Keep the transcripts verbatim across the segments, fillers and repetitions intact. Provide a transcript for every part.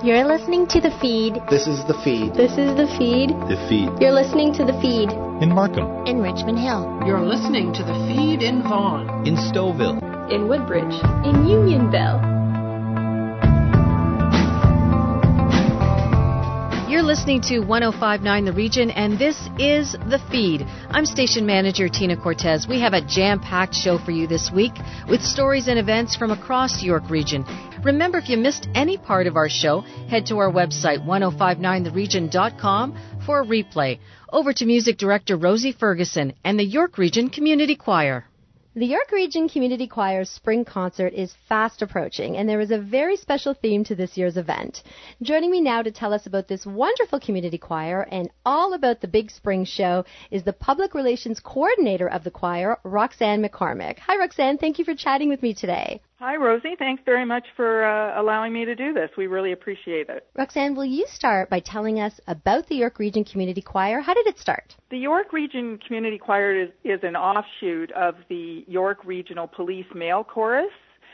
You're listening to The Feed. This is The Feed. This is The Feed. The Feed. You're listening to The Feed. In Markham. In Richmond Hill. You're listening to The Feed in Vaughan. In Stouffville. In Woodbridge. In Unionville. You're listening to one oh five point nine The Region, and this is The Feed. I'm station manager Tina Cortez. We have a jam-packed show for you this week with stories and events from across York Region. Remember, if you missed any part of our show, head to our website, ten fifty-nine the region dot com, for a replay. Over to music director Rosie Ferguson and the York Region Community Choir. The York Region Community Choir's spring concert is fast approaching, and there is a very special theme to this year's event. Joining me now to tell us about this wonderful community choir and all about the Big Spring Show is the Public Relations Coordinator of the choir, Roxanne McCormick. Hi, Roxanne. Thank you for chatting with me today. Hi, Rosie. Thanks very much for uh, allowing me to do this. We really appreciate it. Roxanne, will you start by telling us about the York Region Community Choir? How did it start? The York Region Community Choir is, is an offshoot of the York Regional Police Male Chorus.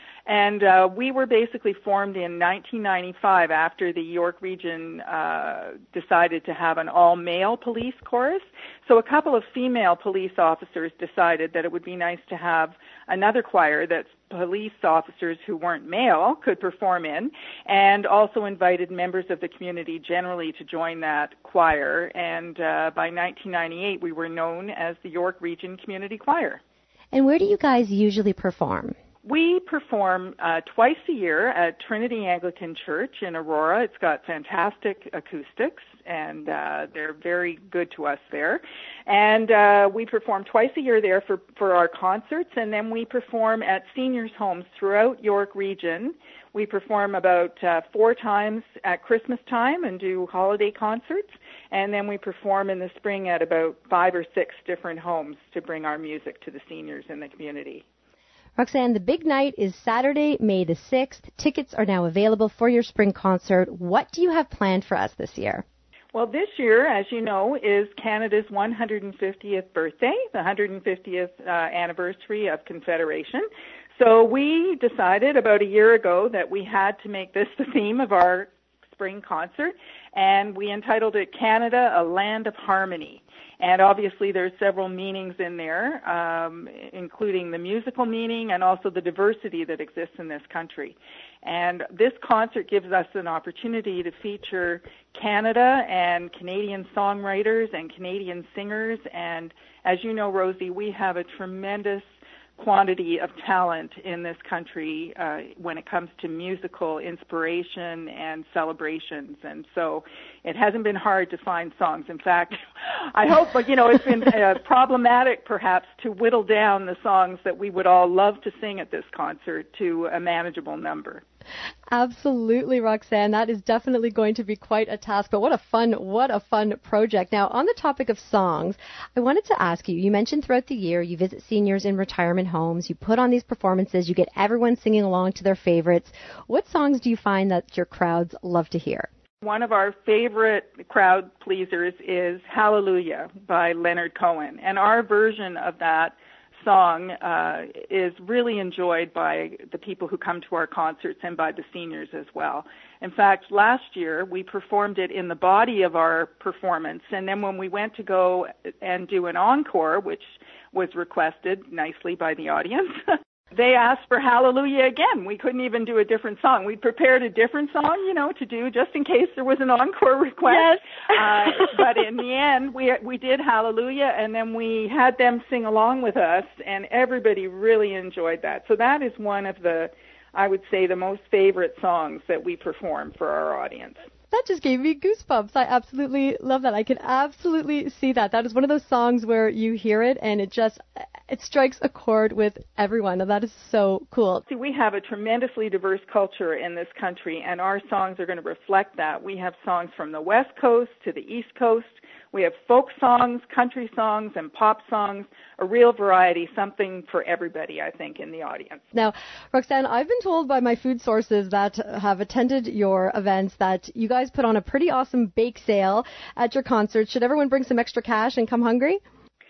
And uh, we were basically formed in nineteen ninety-five after the York Region uh, decided to have an all-male police chorus. So a couple of female police officers decided that it would be nice to have another choir that police officers who weren't male could perform in, and also invited members of the community generally to join that choir. And uh, by nineteen ninety-eight, we were known as the York Region Community Choir. And where do you guys usually perform? We perform uh, twice a year at Trinity Anglican Church in Aurora. It's got fantastic acoustics, and uh, they're very good to us there. And uh, we perform twice a year there for, for our concerts, and then we perform at seniors' homes throughout York Region. We perform about uh, four times at Christmas time and do holiday concerts, and then we perform in the spring at about five or six different homes to bring our music to the seniors in the community. Roxanne, the big night is Saturday, May the sixth. Tickets are now available for your spring concert. What do you have planned for us this year? Well, this year, as you know, is Canada's one hundred fiftieth birthday, the one hundred fiftieth uh, anniversary of Confederation. So we decided about a year ago that we had to make this the theme of our spring concert, and we entitled it Canada, a Land of Harmony. And obviously there's several meanings in there, um, including the musical meaning and also the diversity that exists in this country. And this concert gives us an opportunity to feature Canada and Canadian songwriters and Canadian singers. And as you know, Rosie, we have a tremendous quantity of talent in this country uh, when it comes to musical inspiration and celebrations, and so it hasn't been hard to find songs. In fact, I hope, but you know, it's been uh, problematic perhaps to whittle down the songs that we would all love to sing at this concert to a manageable number. Absolutely, Roxanne. That is definitely going to be quite a task, but what a fun, what a fun project. Now, on the topic of songs, I wanted to ask you, you mentioned throughout the year you visit seniors in retirement homes, you put on these performances, you get everyone singing along to their favorites. What songs do you find that your crowds love to hear? One of our favorite crowd pleasers is Hallelujah by Leonard Cohen, and our version of that song uh, is really enjoyed by the people who come to our concerts and by the seniors as well. In fact, last year we performed it in the body of our performance, and then when we went to go and do an encore, which was requested nicely by the audience, they asked for Hallelujah again. We couldn't even do a different song. We prepared a different song, you know, to do just in case there was an encore request. Yes. uh, but in the end, we we did Hallelujah, and then we had them sing along with us, and everybody really enjoyed that. So that is one of the, I would say, the most favorite songs that we perform for our audience. That just gave me goosebumps. I absolutely love that. I can absolutely see that. That is one of those songs where you hear it and it just, it strikes a chord with everyone. And that is so cool. See, we have a tremendously diverse culture in this country, and our songs are going to reflect that. We have songs from the West Coast to the East Coast. We have folk songs, country songs, and pop songs, a real variety, something for everybody, I think, in the audience. Now, Roxanne, I've been told by my food sources that have attended your events that you guys put on a pretty awesome bake sale at your concert. Should everyone bring some extra cash and come hungry?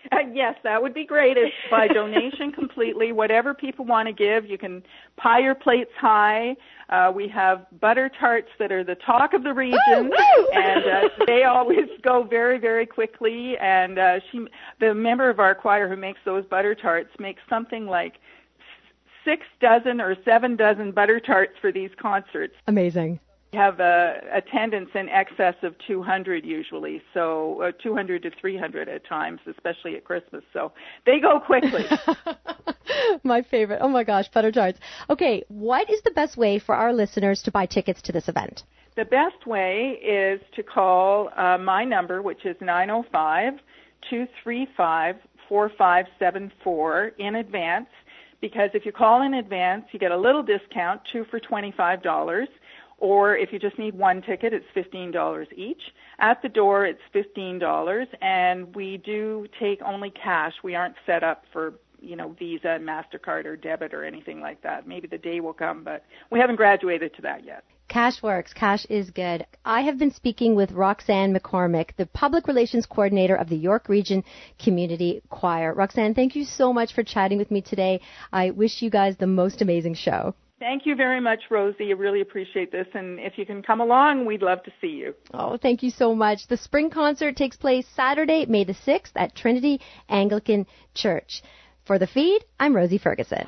Uh, yes, that would be great. It's by donation completely. Whatever people want to give, you can pie your plates high. Uh, we have butter tarts that are the talk of the region, and uh, they always go very, very quickly. And uh, she, the member of our choir who makes those butter tarts, makes something like six dozen or seven dozen butter tarts for these concerts. Amazing. We have uh, attendance in excess of two hundred usually, so uh, two hundred to three hundred at times, especially at Christmas. So they go quickly. My favorite. Oh my gosh, butter tarts. Okay, what is the best way for our listeners to buy tickets to this event? The best way is to call uh, my number, which is nine oh five, two three five, four five seven four in advance, because if you call in advance, you get a little discount, two for twenty-five dollars. Or if you just need one ticket, it's fifteen dollars each. At the door, it's fifteen dollars, and we do take only cash. We aren't set up for, you know, Visa, MasterCard, or debit or anything like that. Maybe the day will come, but we haven't graduated to that yet. Cash works. Cash is good. I have been speaking with Roxanne McCormick, the Public Relations Coordinator of the York Region Community Choir. Roxanne, thank you so much for chatting with me today. I wish you guys the most amazing show. Thank you very much, Rosie. I really appreciate this. And if you can come along, we'd love to see you. Oh, thank you so much. The spring concert takes place Saturday, May the sixth at Trinity Anglican Church. For The Feed, I'm Rosie Ferguson.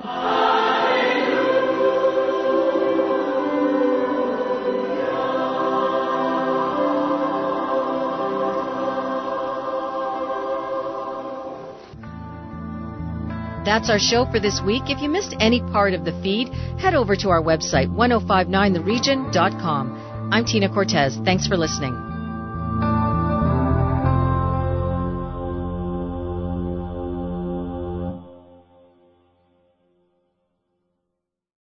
That's our show for this week. If you missed any part of the feed, head over to our website, ten fifty-nine the region dot com. I'm Tina Cortez. Thanks for listening.